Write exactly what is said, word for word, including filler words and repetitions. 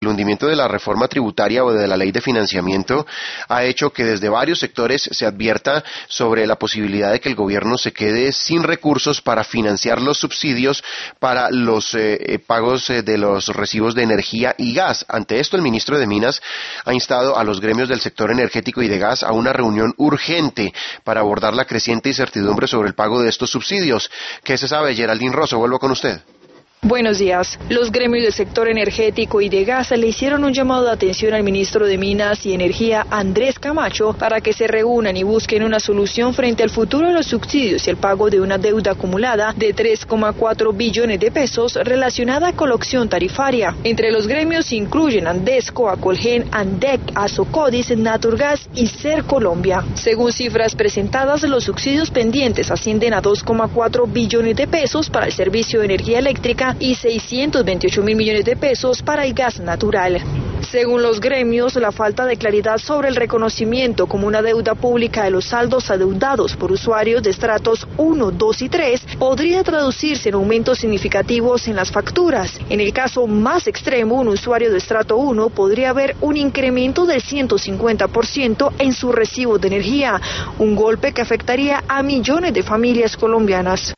el hundimiento de la reforma tributaria o de la ley de financiamiento ha hecho que desde varios sectores se advierta sobre la posibilidad de que el gobierno se quede sin recursos para financiar los subsidios para los eh, pagos eh, de los recibos de energía y gas. Ante esto, el ministro de Minas ha instado a los gremios del sector energético y de gas a una reunión urgente para abordar la creciente incertidumbre sobre el pago de estos subsidios. ¿Qué se sabe? Geraldine Rosso, vuelvo con usted. Buenos días. Los gremios del sector energético y de gas le hicieron un llamado de atención al ministro de Minas y Energía, Andrés Camacho, para que se reúnan y busquen una solución frente al futuro de los subsidios y el pago de una deuda acumulada de tres coma cuatro billones de pesos relacionada con la opción tarifaria. Entre los gremios se incluyen Andesco, Acolgen, Andec, Asocodis, Naturgas y Ser Colombia. Según cifras presentadas, los subsidios pendientes ascienden a dos coma cuatro billones de pesos para el servicio de energía eléctrica y seiscientos veintiocho mil millones de pesos para el gas natural. Según los gremios, la falta de claridad sobre el reconocimiento como una deuda pública de los saldos adeudados por usuarios de estratos uno, dos y tres podría traducirse en aumentos significativos en las facturas. En el caso más extremo, un usuario de estrato uno podría ver un incremento del ciento cincuenta por ciento en su recibo de energía, un golpe que afectaría a millones de familias colombianas.